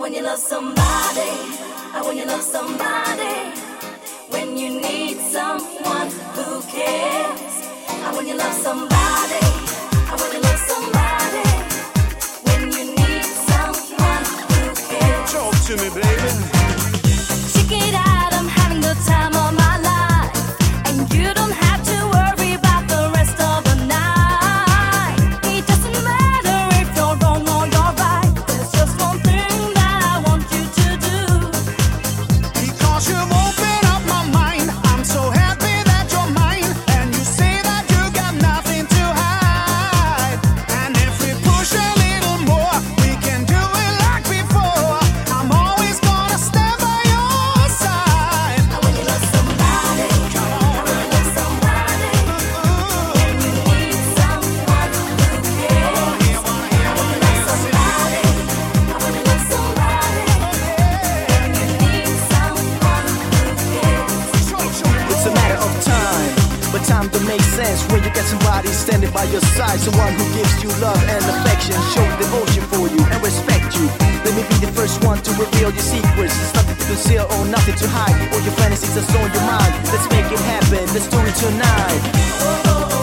when you love somebody, when you love somebody, when you need someone who cares, when you love somebody, when you love somebody, when you need someone who cares. Talk to me, baby. Check it out, I'm having the time of my life, and you don't have to worry about the rest of the night. It doesn't matter if you're wrong or you're right. There's just one thing that I want you to do. Because you've opened up my mind, I'm so happy that you're mine. And you say that you got nothing to hide. And if we push a little more, we can do it like before. I'm always gonna stand by your side. When you love somebody, Come on, when you love somebody, when you need someone who cares. When you love somebody, when you love somebody, when you need someone who cares. It's a matter of time, but time don't make sense when you get somebody standing by your side. Someone who gives you love and affection, show devotion for you and respect you. Let me be the first one to reveal your secrets. It's nothing to conceal or nothing to hide. All your fantasies are on your mind. Let's make it happen, let's do it tonight.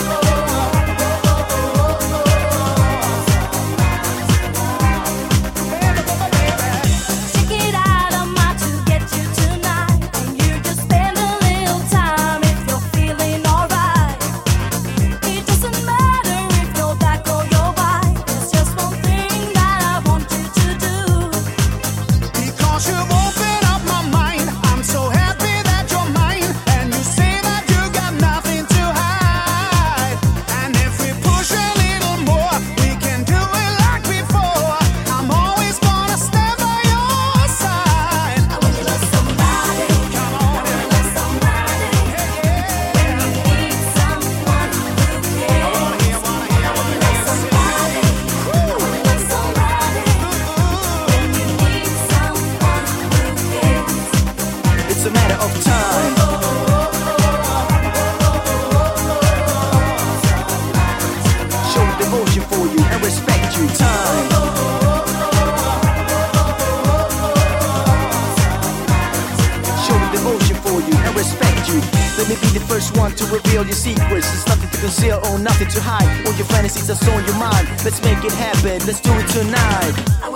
Check it out, I'm out to get you tonight, and you just spend a little time if you're feeling alright. It doesn't matter if you're black or you're white. There's just one thing that I want you to do. because you've opened up my mind. I'm so happy that you're mine. And you say that you got nothing to hide. And if we push a little more, we can do it like before. I'm always gonna stand by your side. When you love somebody, Come on, when you love somebody, when you need someone who cares. When you love somebody, when you love somebody, when you need someone who cares. It's a matter of time. Show devotion for you and respect you. Time. Show devotion for you and respect you. Let me be the first one to reveal your secrets. There's nothing to conceal or nothing to hide. All your fantasies are on your mind. Let's make it happen, let's do it tonight.